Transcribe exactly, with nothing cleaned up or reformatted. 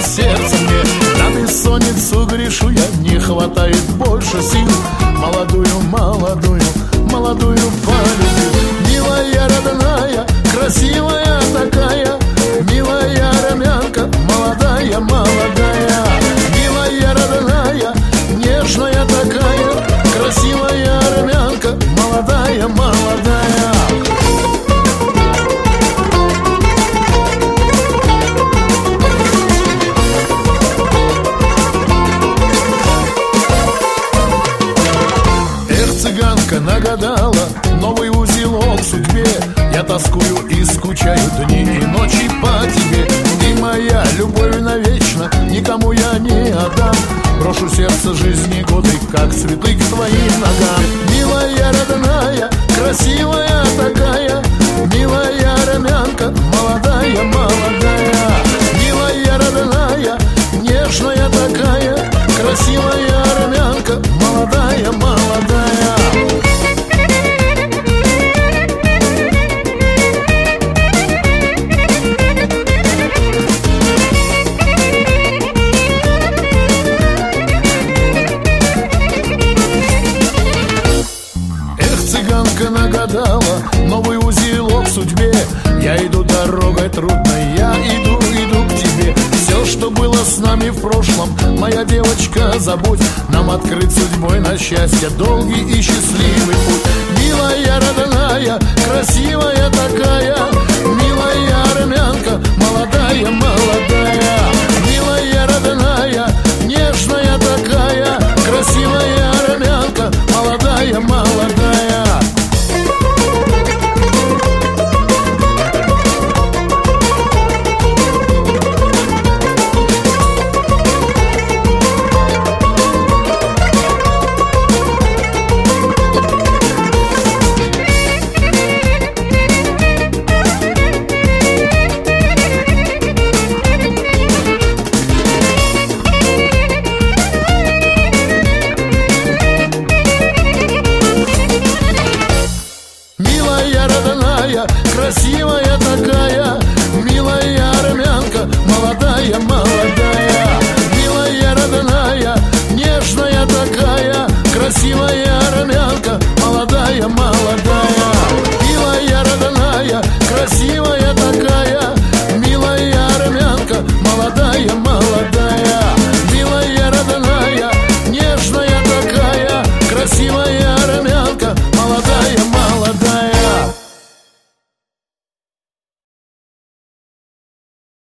сердце мне. На бессонницу грешу я, не хватает больше сил. Молодую, молодую, молодую полюбил. Милая, родная, красивая такая, милая армянка, молодая, молодая. Милая, родная, нежная такая, красивая армянка, молодая, молодая. Эх, цыганка нагадала новый узелок в судьбе. Я тоскую и скучаю дни и ночи по тебе. Ты моя любовь навечно, никому я не отдам. Брошу сердце жизни годы, как цветы к твоим ногам. Милая, родная, красивая такая, милая армянка, молодая, молодая. Милая, родная, нежная такая, красивая армянка, молодая, молодая. Цыганка нагадала новый узелок в судьбе. Я иду дорогой трудной, я иду, иду к тебе. Все, что было с нами в прошлом, моя девочка, забудь. Нам открыт судьбой на счастье долгий и счастливый путь. Милая, родная, красивая такая, милая армянка, молодая, молодая.